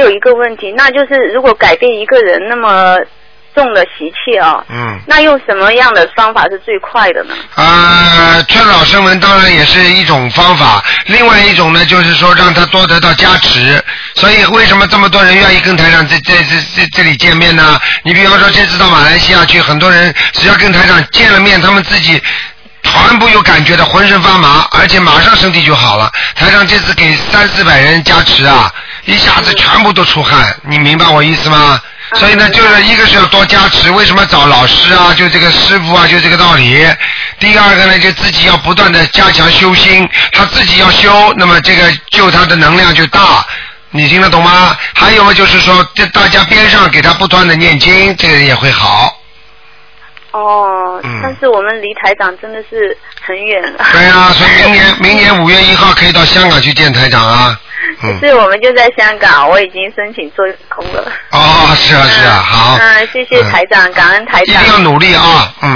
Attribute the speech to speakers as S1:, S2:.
S1: 有一个问题，那就是如果改变一个人那么重的习气啊，那用什么样的方法是最快的呢？
S2: 劝老生门当然也是一种方法，另外一种呢就是说让他多得到加持。所以为什么这么多人愿意跟台长这里见面呢？你比方说这次到马来西亚去，很多人只要跟台长见了面，他们自己全部有感觉的，浑身发麻，而且马上身体就好了。台长这次给300-400人加持啊，一下子全部都出汗，你明白我意思吗？所以呢，就是一个是要多加持，为什么找老师啊？就这个师傅啊，就这个道理。第二个呢，就自己要不断的加强修心，他自己要修，那么这个救他的能量就大。你听得懂吗？还有就是说，这大家边上给他不断的念经，这个人也会好。
S1: 但是我们离台长真的是很远了。
S2: 对啊，所以明年5月1号可以到香港去见台长啊。
S1: 是我们就在香港，我已经申请做工了。
S2: 是啊，好。
S1: 谢谢台长，感恩台长。
S2: 一定要努力啊。